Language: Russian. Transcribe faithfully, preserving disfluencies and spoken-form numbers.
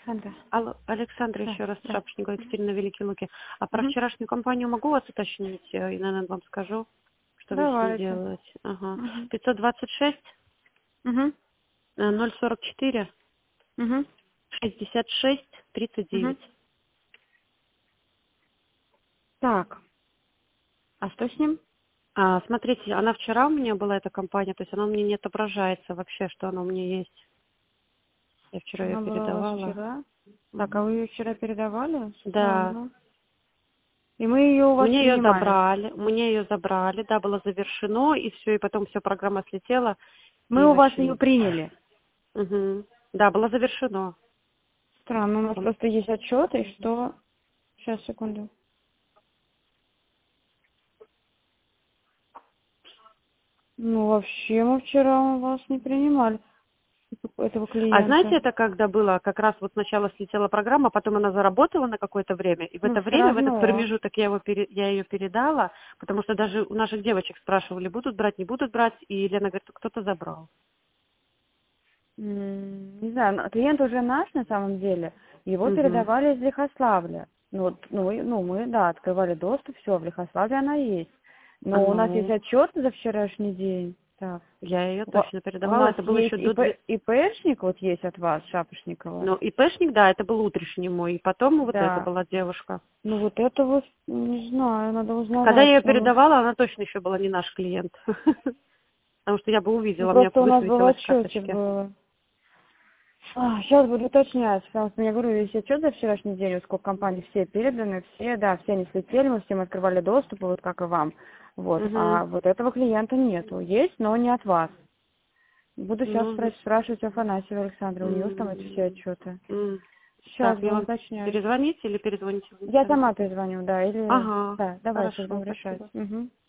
Александра. Алло, Александра, Да, еще раз, да. Шапошникова Екатерина, Великие Луки. А про Угу. вчерашнюю компанию могу вас уточнить? Я, наверное, вам скажу, что вы с ней Давайте. делаете. Ага. Угу. пятьсот двадцать шесть, Угу. э, ноль сорок четыре, Угу. шестьдесят шесть, тридцать Угу. девять. Так, а что с ним? А, смотрите, она вчера у меня была, эта компания, то есть она у меня не отображается вообще, что она у меня есть. Я вчера ее Она была у вас передавала. вчера. Так, а Мгм. вы ее вчера передавали? Да. Странно. И мы ее у вас Мне ее принимали. забрали, мне ее забрали, да, было завершено, и все, и потом все, программа слетела, Мы и у вас вообще ее не... приняли. Мгм. Да, было завершено. Странно, у нас М. просто есть отчеты, что... Сейчас, секунду. Ну, вообще мы вчера у вас не принимали этого А знаете, клиента. это когда было, как раз вот сначала слетела программа, потом она заработала на какое-то время, и в Ну, это все время, в этот равно. промежуток я, его пере... я ее передала, потому что даже у наших девочек спрашивали, будут брать, не будут брать, и Лена говорит, кто-то забрал. М, Не знаю, но клиент уже наш на самом деле. Его Угу. передавали из Лихославля. Ну, вот, ну, и- ну, мы, да, открывали доступ, все, в Лихославле она есть. А Но у нас есть ну, отчет за вчерашний день. Так. я ее Во- точно У передавала, нас это было есть еще до... ИП, две- ИПшник, вот есть от вас, Шапошникова. Ну, ИПшник, да, это был утренний мой, и потом вот это Да. была девушка. Ну вот это вот, не знаю, надо Когда узнавать. я ее Ну, передавала, она точно еще была не наш клиент. Потому что я бы ну, увидела, у меня просто у нас был высветилось в отчете карточке. было. А, сейчас буду уточнять, потому что я говорю, есть отчет за вчерашний день, вот сколько компаний все переданы, все, да, все не слетели, мы всем открывали доступ, вот как и вам. Вот. Угу. А вот этого клиента нету. Есть, но не от вас. Буду сейчас Ну, спра- спрашивать у Афанасьева Александра, у нее там эти все м, отчеты. м. Сейчас Так, мне буду вам уточнять. перезвонить или перезвоните в Я мессенджер? сама перезвоню, да, или... Ага, Да, давай, сейчас хорошо, будем решать. спасибо. Угу.